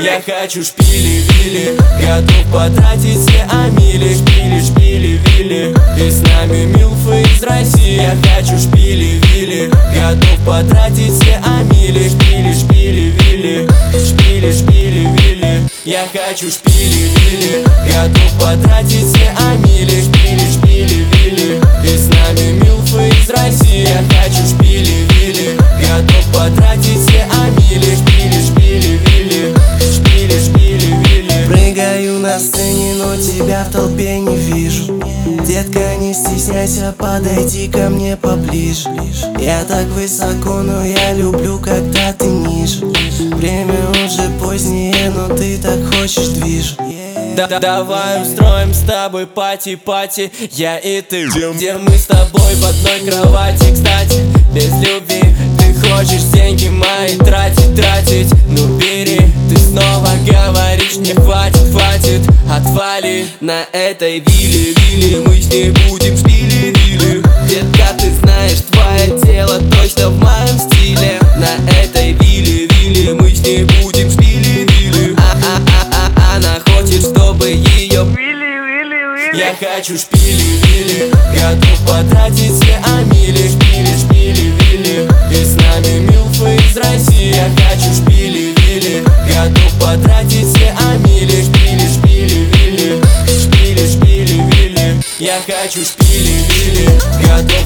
Я хочу шпили-вили, готов потратить все амили. Шпили, шпили, вили, и с нами милфы из России. Я хочу шпили-вили, готов потратить все амили. Шпили, шпили, вили, шпили, шпили, вили. Я хочу шпили-вили, готов потратить все амили. Шпили, шпили, вили, и с нами милфы из России. Я хочу шпили-вили, готов потратить все амили. Шпили, шпили, вили, шпили, шпили, вили. Прыгаю на сцене, но тебя в толпе не вижу. Детка, не стесняйся, подойди ко мне поближе. Я так высоко, но я люблю, когда ты ниже. Время уже позднее, но ты так хочешь движ. Давай устроим с тобой пати-пати, я и ты, где мы с тобой в одной кровати. Кстати, без любви ты хочешь деньги мои тратить. Ну бери, ты снова говоришь, не хватит, отвали. На этой вилле мы с ней будем шпили-вили. Детка, ты знаешь, твое тело точно в моем стиле. На этой вилле мы с ней будем шпили-вили. Она хочет, чтобы ее Я хочу шпили-вили, готов потратить все амили. Шпили, шпили, вили, и с нами милфы из России. Я хочу шпили-вили, готов потратить все амили. Шпили, шпили, вили, шпили, шпили, вили. Я хочу шпили-вили, готов